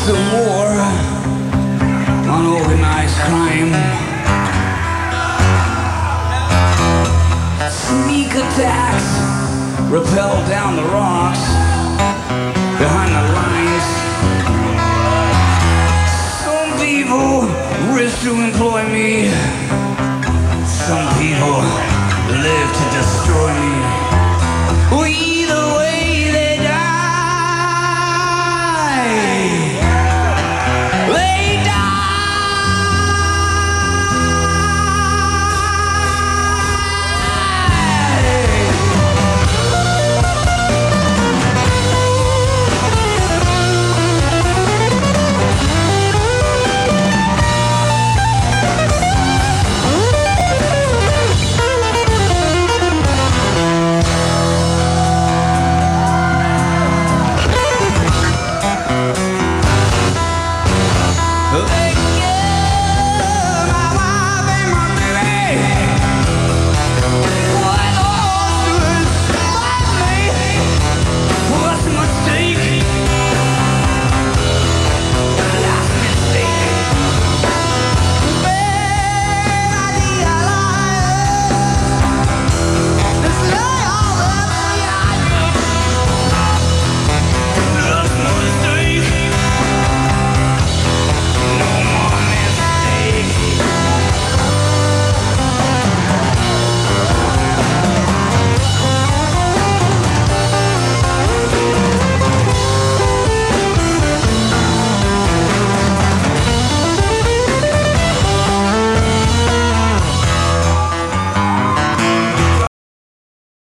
It's a war on organized crime. Sneak attacks, rappel down the rocks behind the lines. Some people wish to employ me. Some people live to destroy me.